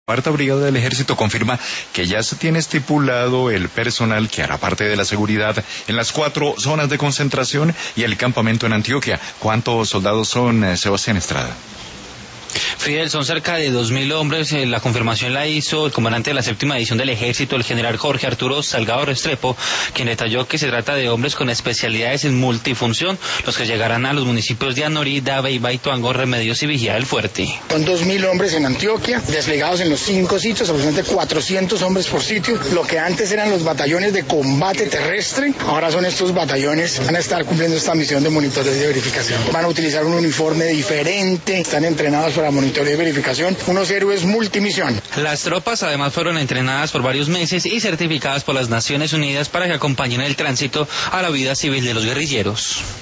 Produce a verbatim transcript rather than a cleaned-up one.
Cuarta Brigada del Ejército confirma que ya se tiene estipulado el personal que hará parte de la seguridad en las cuatro zonas de concentración y el campamento en Antioquia. ¿Cuántos soldados son, eh, Sebastián Estrada? Fidel, son cerca de dos mil hombres. La confirmación la hizo el comandante de la séptima división del Ejército, el general Jorge Arturo Salgado Restrepo, quien detalló que se trata de hombres con especialidades en multifunción, los que llegarán a los municipios de Anorí, Dave, Baituango, Remedios y Vigía del Fuerte. Son dos mil hombres en Antioquia, desplegados en los cinco sitios, aproximadamente cuatrocientos hombres por sitio. Lo que antes eran los batallones de combate terrestre, ahora son estos batallones, van a estar cumpliendo esta misión de monitoreo y de verificación. Van a utilizar un uniforme diferente, están entrenados para monitoreo y verificación, unos héroes multimisión. Las tropas además fueron entrenadas por varios meses y certificadas por las Naciones Unidas para que acompañen el tránsito a la vida civil de los guerrilleros.